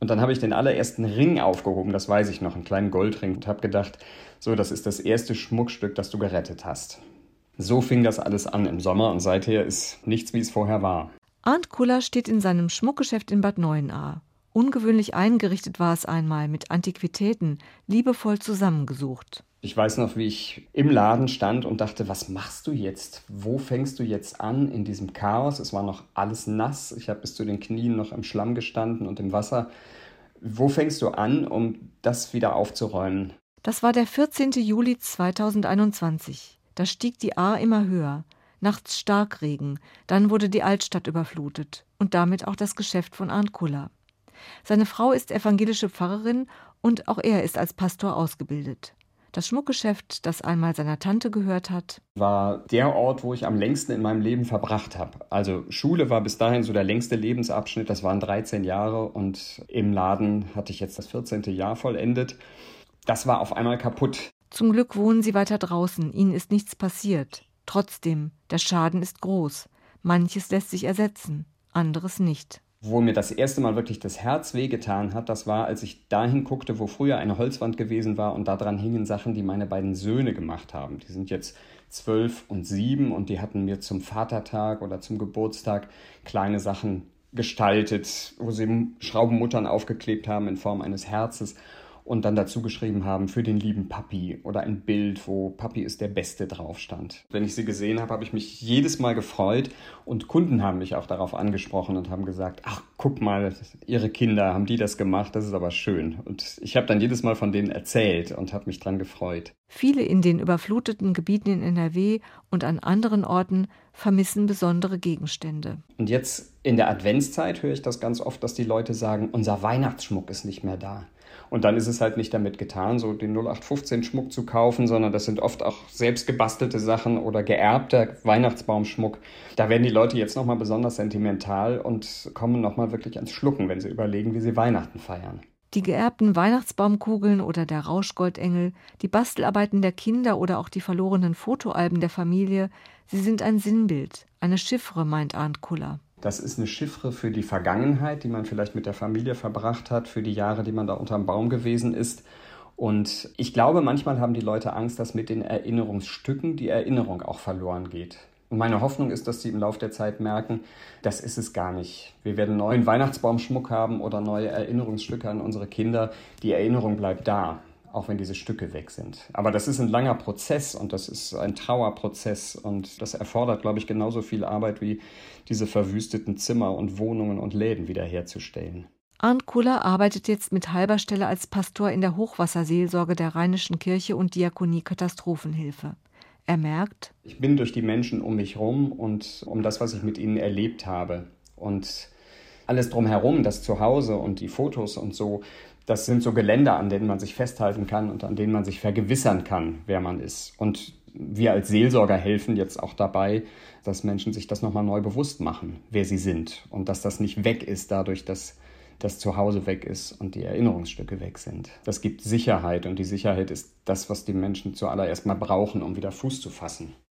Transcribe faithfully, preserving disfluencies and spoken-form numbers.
Und dann habe ich den allerersten Ring aufgehoben, das weiß ich noch, einen kleinen Goldring, und habe gedacht, so, das ist das erste Schmuckstück, das du gerettet hast. So fing das alles an im Sommer und seither ist nichts, wie es vorher war. Arndt Kuller steht in seinem Schmuckgeschäft in Bad Neuenahr. Ungewöhnlich eingerichtet war es einmal, mit Antiquitäten, liebevoll zusammengesucht. Ich weiß noch, wie ich im Laden stand und dachte, was machst du jetzt? Wo fängst du jetzt an in diesem Chaos? Es war noch alles nass. Ich habe bis zu den Knien noch im Schlamm gestanden und im Wasser. Wo fängst du an, um das wieder aufzuräumen? Das war der vierzehnten Juli zweitausendeinundzwanzig. Da stieg die Ahr immer höher. Nachts Starkregen. Dann wurde die Altstadt überflutet. Und damit auch das Geschäft von Arndt Kuller. Seine Frau ist evangelische Pfarrerin und auch er ist als Pastor ausgebildet. Das Schmuckgeschäft, das einmal seiner Tante gehört hat, war der Ort, wo ich am längsten in meinem Leben verbracht habe. Also Schule war bis dahin so der längste Lebensabschnitt, das waren dreizehn Jahre und im Laden hatte ich jetzt das vierzehnte Jahr vollendet. Das war auf einmal kaputt. Zum Glück wohnen sie weiter draußen, ihnen ist nichts passiert. Trotzdem, der Schaden ist groß. Manches lässt sich ersetzen, anderes nicht. Wo mir das erste Mal wirklich das Herz wehgetan hat, das war, als ich dahin guckte, wo früher eine Holzwand gewesen war und daran hingen Sachen, die meine beiden Söhne gemacht haben. Die sind jetzt zwölf und sieben und die hatten mir zum Vatertag oder zum Geburtstag kleine Sachen gestaltet, wo sie Schraubenmuttern aufgeklebt haben in Form eines Herzes und dann dazu geschrieben haben, für den lieben Papi, oder ein Bild, wo Papi ist der Beste drauf stand. Wenn ich sie gesehen habe, habe ich mich jedes Mal gefreut und Kunden haben mich auch darauf angesprochen und haben gesagt, ach, guck mal, ihre Kinder, haben die das gemacht, das ist aber schön. Und ich habe dann jedes Mal von denen erzählt und habe mich dran gefreut. Viele in den überfluteten Gebieten in N R W und an anderen Orten vermissen besondere Gegenstände. Und jetzt in der Adventszeit höre ich das ganz oft, dass die Leute sagen, unser Weihnachtsschmuck ist nicht mehr da. Und dann ist es halt nicht damit getan, so den null acht fünfzehn Schmuck zu kaufen, sondern das sind oft auch selbst gebastelte Sachen oder geerbter Weihnachtsbaumschmuck. Da werden die Leute jetzt nochmal besonders sentimental und kommen nochmal wirklich ans Schlucken, wenn sie überlegen, wie sie Weihnachten feiern. Die geerbten Weihnachtsbaumkugeln oder der Rauschgoldengel, die Bastelarbeiten der Kinder oder auch die verlorenen Fotoalben der Familie, sie sind ein Sinnbild, eine Chiffre, meint Arndt Kuller. Das ist eine Chiffre für die Vergangenheit, die man vielleicht mit der Familie verbracht hat, für die Jahre, die man da unterm Baum gewesen ist. Und ich glaube, manchmal haben die Leute Angst, dass mit den Erinnerungsstücken die Erinnerung auch verloren geht. Und meine Hoffnung ist, dass sie im Laufe der Zeit merken, das ist es gar nicht. Wir werden neuen Weihnachtsbaumschmuck haben oder neue Erinnerungsstücke an unsere Kinder. Die Erinnerung bleibt da, auch wenn diese Stücke weg sind. Aber das ist ein langer Prozess und das ist ein Trauerprozess und das erfordert, glaube ich, genauso viel Arbeit wie diese verwüsteten Zimmer und Wohnungen und Läden wiederherzustellen. Arndt Kuller arbeitet jetzt mit halber Stelle als Pastor in der Hochwasserseelsorge der Rheinischen Kirche und Diakonie Katastrophenhilfe. Er merkt, ich bin durch die Menschen um mich herum und um das, was ich mit ihnen erlebt habe. Und alles drumherum, das Zuhause und die Fotos und so, das sind so Geländer, an denen man sich festhalten kann und an denen man sich vergewissern kann, wer man ist. Und wir als Seelsorger helfen jetzt auch dabei, dass Menschen sich das nochmal neu bewusst machen, wer sie sind. Und dass das nicht weg ist dadurch, dass das Zuhause weg ist und die Erinnerungsstücke weg sind. Das gibt Sicherheit und die Sicherheit ist das, was die Menschen zuallererst mal brauchen, um wieder Fuß zu fassen.